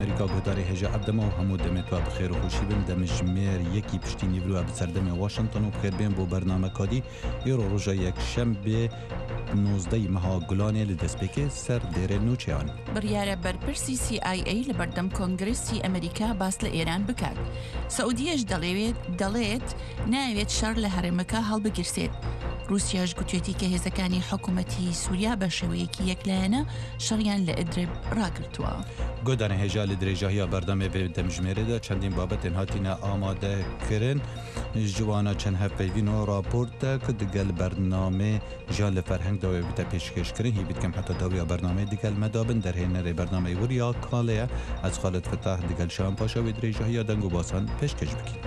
امریکا گوداری هجا عبدما و همو دمتوا بخیر و خوشی بن دم جمیر یکی پشتی نیورو بسردم واشنطن و بخیر بین بو برنامه کادی ایرو روژا یک شنبه 19 مها گلانه لدسپیک سر دیر نوچیان بریاره برپرسی CIA لبردم کنگرسی امریکا باس لإيران بکات. سعودیش دلیت ناوید شر لهرمکا هل بگرسید. روسیاش گوتویتی که هزکانی حکومتی سوریا بشویکی یک لانه شریان لإدرب راگرتوا. گوداری هجا لدرجاهی برنامه به دمجمیره دا چندین بابت انهاتینا آماده کرن جوانا چند هفته نو راپورت که دگل برنامه جال فرهنگ داوی بیتا پیشکش کرن هی بیت کم حتی داوی برنامه دگل مدابن در هنر برنامه وریا کاله از خالد فتح دگل شام پاشا و درجاهی دنگو باسان پیشکش بکن.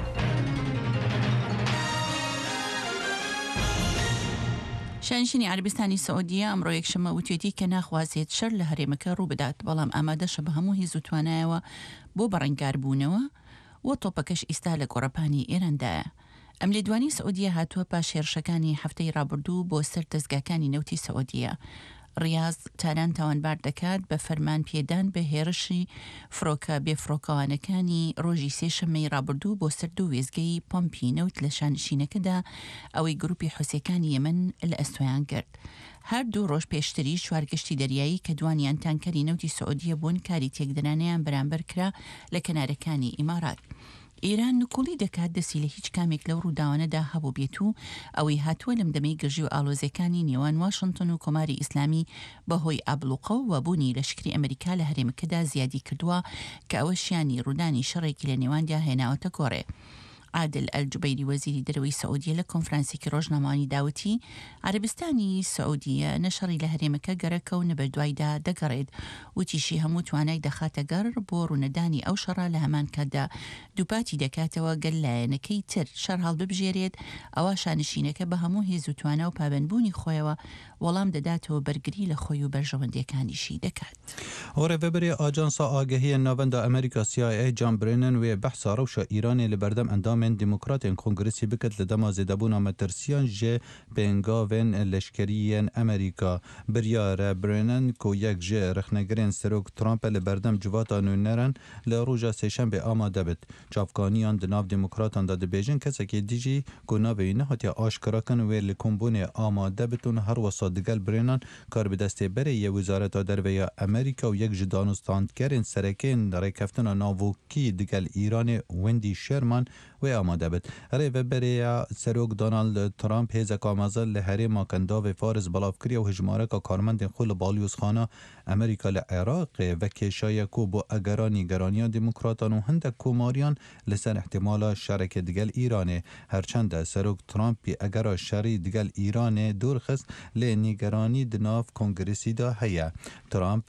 شانشینی عربستانی سعودیه امرو یک شمه وتویتی که نخوازید شر لهرمکا رو بدات بلام آماده شبه همو هیزو توانایوا بو برنگار بونوا و طوپکش استال گورپانی ایران ده. املیدوانی سعودیه هاتوه پاش هێرشەکانی هەفتەی ڕابردوو بۆ سەر دەستگاکانی نەوتی سعودیە. ڕیاض تاران تاوانبار دەکات بە فەرمان پێدان بە هێرشی فرۆکە بێفرۆکەوانەکانی ڕۆژی سێشەممەی ڕابردوو بۆ سەر دوو وێزگەی پۆمپی نەوت لە شانشینەکەدا ئەوەی گروپی حوسەکانی یەمەن لە ئەستۆیان کرد. هەردوو ڕۆژ پێشتری شوارگەشتی دەریایی کە دوانیان تانکەری نەوتی سعودیە بوون کاری تێکدرانیان بەرامبەر کرا لە کەنارەکانی ئیمارات. ئێران نکوڵی دەکات دەسی لە هیچ کامێک لەو ڕووداوانەدا هەبوو بێت و ئەوەی هاتووە لەم دەمەی گەژی و ئالۆزەکانی نێوان واشنتن و کۆماری ئیسلامی بەهۆی ئابلوقە و وەبوونی لەشکری ئەمریکا لە هەرێمەکەدا زیادی کردووە کە ئەوە شیانی ڕوودانی شەڕێکی لە نێواندا هێناوەتە گۆڕێ. عادل الجبيري وزير دروي سعودية لكونفرانسي كروجنا ماني داوتي عربستاني سعودية نشري لهريمكا قركو نبردوايدا دقريد وتيشي هموت واناي دخاتا قرر بورو نداني أو شرا لهمان كادا دوباتي دكاتوا قلا نكي تر شرهال ببجيريد أواشانشينك بهمو هيزوتوانا وبابنبوني خويوا ولام داداتو برگري لخويو برجوانديكانيشي دكات. هوري فبري آجانسا آگهی ناوندا أمريكا CIA جان برينن و بحث روشا إيراني لبردم اندام دموکراتین کنگرسی بکت لدما زدبونا مترسیان جه بنگاوین لشکریین امریکا بریار برنن کو یک جه رخنگرین سروک ترامپ لبردم جواتا نونرن لروجا سیشن به آماده بد جافگانیان دناف دموکراتان داده بیجن کسی که دیجی گنا بینه هاتی آشکرا کن و لکمبون آماده بتون هر وسط دگل برنن کار به دسته بره یه وزارت درویا امریکا و یک جدانستاندگرین سرکین ریکفتن ناوکی دگل ایران وندی شرمان و آماده بد. ری وبریا سروک دونالد ترامپ هزک آمازل لهری ماکندا و فارس بلافکری و هجماره که کارمند خول بالیوز خانه امریکا لعراق و کشای کو با اگرانی گرانیان دموکراتان و هند کوماریان لسن احتمال شرک دگل ایرانه هرچند سروک ترامپ بی اگر شری دگل ایرانه دور خست لنگرانی دناف کنگرسی دا هیا ترامپ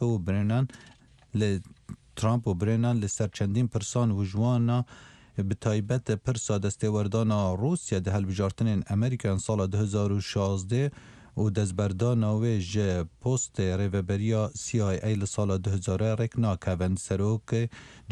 و برنان لسر چندین پرسان و جوانا به تایبت پرسا دستوردان روسیا ده هلبجارتن امریکا سال 2016 و دزبردان ویج پست ریوبریا CIA لسال 2000 رکنا کون سروک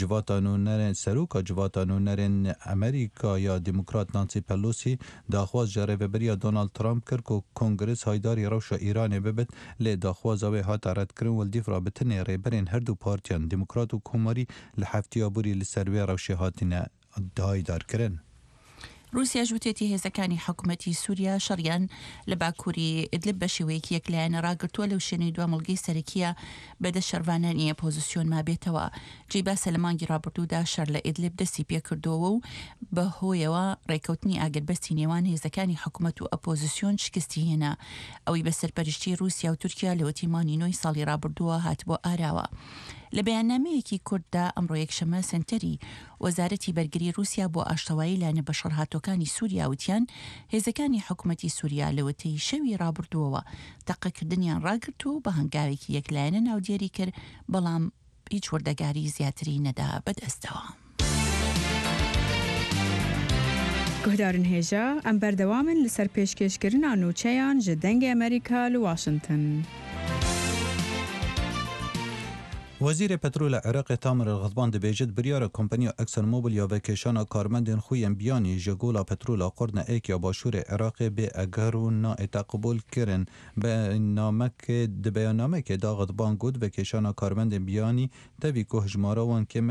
جواتانو نرن امریکا یا دموکرات نانسی پلوسی داخواز ریوبریا دونالد ترامپ کرد که کنگرس هایداری روشا ایران ببد لی داخواز اوی ها تارد کرن والدیف را بتنه ریبرین هر دو پارتیان دموکرات و کوماری لحفتی آبوری لسروی روشی هاتینه دایدار کرن. روسیا جوتێتی هێزەکانی حکوومەتی سووریا شەڕیان لە باکووری ئیدلب بە شێوەیەکی یەکلایەنە ڕاگرتووە لەو شوێنەی دوامەڵگەی سەرەکیە بەدە شەروانانی ئۆپۆزیسیۆن مابێتەوە. جێی باسە لە مانگی ڕابردوودا شەڕ لە ئیدلب دەستی پێکردووە و بەهۆیەوە ڕێکەوتنی ئاگربەستی نێوان هێزەکانی حکوومەت و ئۆپۆزیسیۆن شکستی هێنا ئەوەی بە سەرپەرشتی رووسیا و تورکیا لە وەتیمانی نۆی ساڵی ڕابردووە هاتبۆ ئاراوە. لە بەیاننامەیەکی کورتدا ئەمڕۆ یەکشەمە سنتەری وەزارەتی بەرگری رووسیا بۆ ئاشتەوایی لانە بەشەڕهاتۆکانی سووریا وتیان هێزەکانی حکوومەتی سووریا لەوەتەی شەوی ڕابردووەوە تەقەکردنیان ڕاگرت و بە هەنگاوێکی یەکلایەنە ناودێری کرد بەڵام هیچ وەردەگاری زیاتری نەدا بەدەستەوە. گهدارن هێژە ئەم بەردەوامن لەسەر پێشکەشکردنا نوچەیان ji dengê Amerîka li Washington. وزیر پترول عراق تامر الغضبان دبیجت بریار کمپانی اکسن موبیل یا وکیشان کارمندین خویم بیانی جگولا پترول قرن ایک یا باشور عراق به اگرو نا تقبل کرن به نامک دبیانامه که دا غضبان گود وکیشان کارمند بیانی تبی که هجماروان که